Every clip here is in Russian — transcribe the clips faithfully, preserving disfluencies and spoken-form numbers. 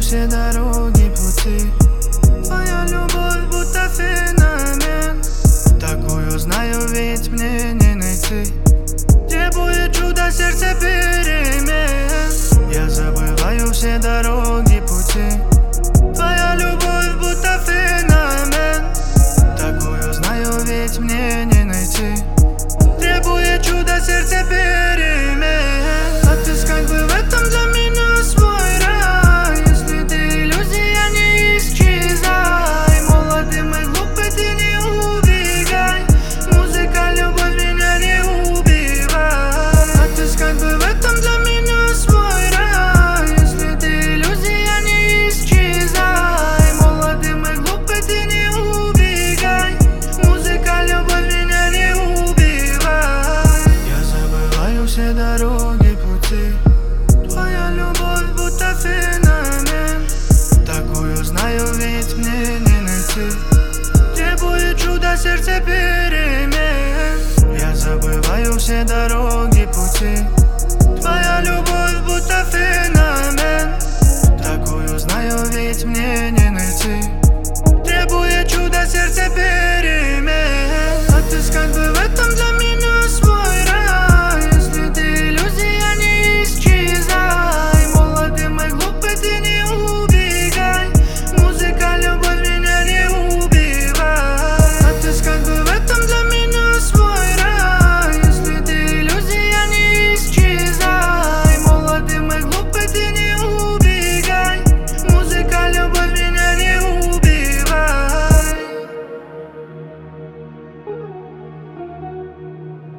все дороги, пути. Твоя любовь будто феномен. Такую знаю, ведь мне не найти. Требует чудо, сердце перемен. Я забываю все дороги, пути. Твоя любовь будто феномен. Такую знаю, ведь мне не найти. Требует чудо, сердце перемен. Отыскать бы в этом для меня свой рай. Если ты иллюзия, не исчезай. Молодым и глупый, ты не убегай. Музыка, любовь меня не убивай. Отыскать бы в этом для меня свой рай. Если ты иллюзия, не исчезай. Молодым и глупый, ты не убегай. Музыка, любовь меня не убивай. Я забываю все дороги, пути. Твоя любовь будто феномен. Такую знаю, ведь мне не найти. Требует чудо, сердце перемен. Я забываю все дороги, пути. Твоя любовь будто феномен. Такую знаю, ведь мне не найти. Требует чудо, сердце перемен. Отыскать бы в этом для меня свой рай. Если ты иллюзия, не исчезай. Молодым и глупый, ты не убегай. Музыка, любовь меня не убивай. Отыскать бы в этом для меня свой рай. Если ты иллюзия, не исчезай. Молодым и глупый, ты не убегай. Музыка, любовь меня не убивай.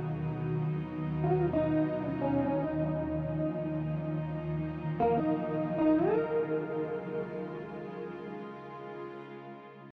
Thank you.